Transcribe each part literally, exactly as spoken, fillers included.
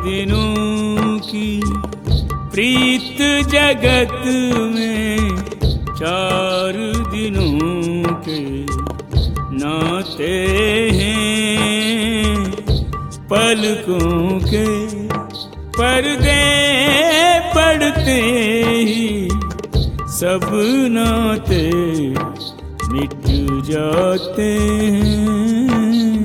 दिनों की प्रीत जगत में, चार दिनों के नाते हैं पलकों के, पर्दे पड़ते ही सब नाते मिट जाते हैं।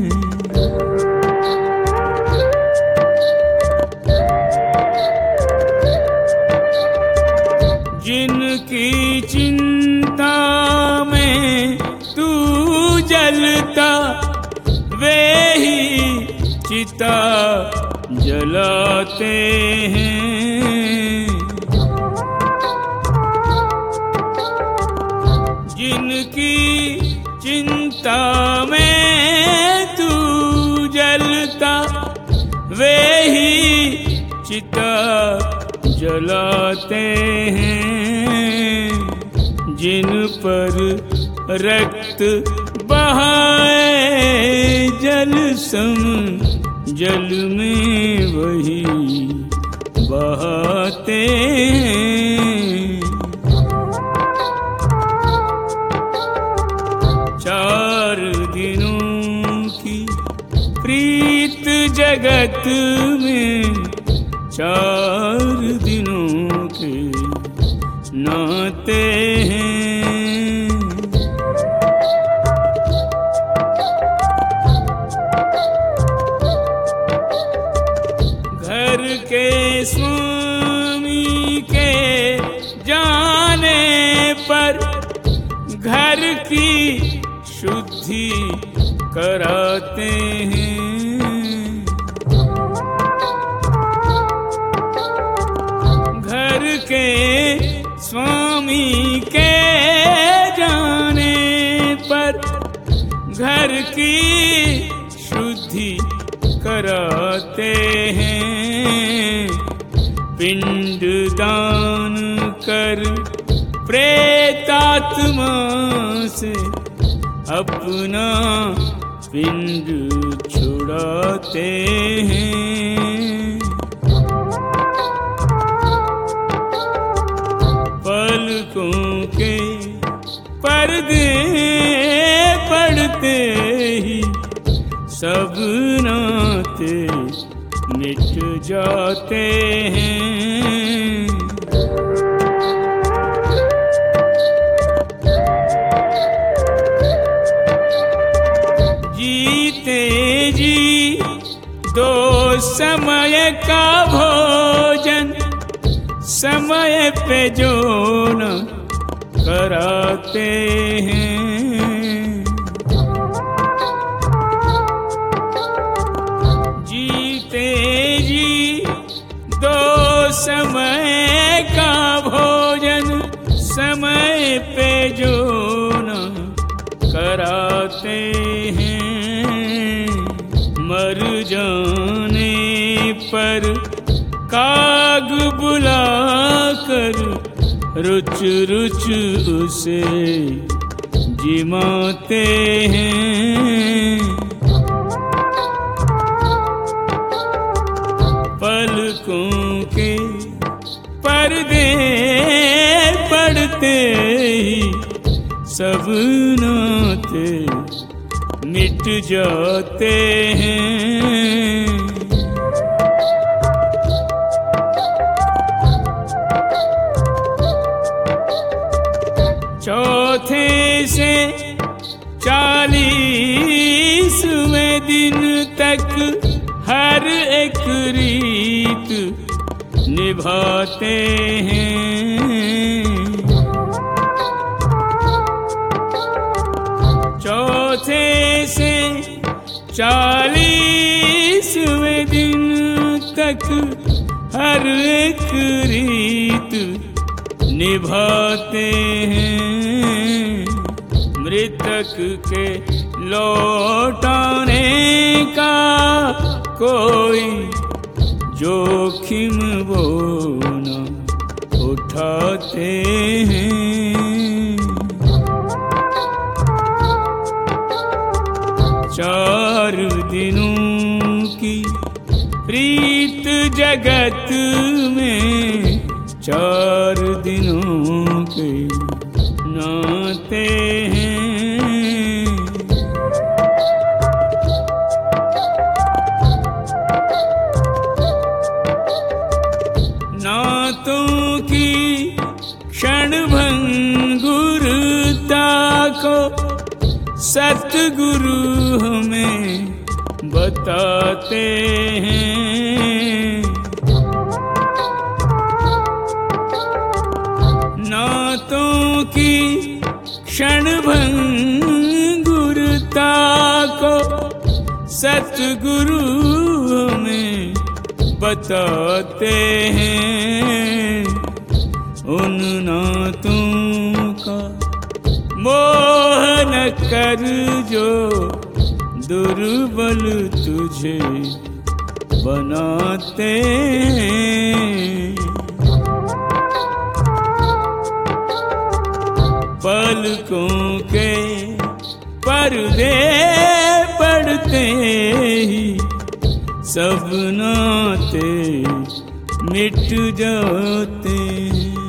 जिनकी चिंता में तू जलता, वे ही चिता जलाते हैं। जिनकी चिंता में तू जलता, वे ही चिता जलाते हैं। जिन पर रक्त बहाए जल सम, जल में वही बहाते हैं। चार दिनों की प्रीत जगत में, चार दिनों के नाते हैं। घर के स्वामी के जाने पर घर की शुद्धि कराते हैं। घर के स्वामी के जाने पर घर की शुद्धि कराते हैं। पिंड दान कर प्रेतात्मा से अपना पिंड छुड़ाते हैं। पलकों के पर्दे पड़ते ही सब नाते मिट जाते हैं। जीते जी दो समय का भोजन, समय पे जो न कराते हैं। जीते जी दो समय का भोजन, समय पे जो न कराते हैं। मर जाने पर काग बुला कर रुच रुच उसे जिमाते हैं। पलकों के पर्दे पड़ते ही सब नाते मिट जाते हैं। चौथे से चालीसवें दिन तक हर एक रीत निभाते हैं। चौथे से चालीसवें दिन तक हर एक रीत निभाते हैं। मृतक के लौटाने का कोई जोखिम वो न उठाते हैं। चार दिनों की प्रीत जगत में चार दिनों के नाते हैं। नातों की क्षण भंगुरता को सतगुरु हमें बताते हैं। नातों की क्षण भंगुरता को सतगुरु हमें बताते हैं। उन नातों का मोह न कर जो दुर्बल तुझे बनाते हैं। पलकों के पर्दे पड़ते ही सब नाते मिट जाते हैं।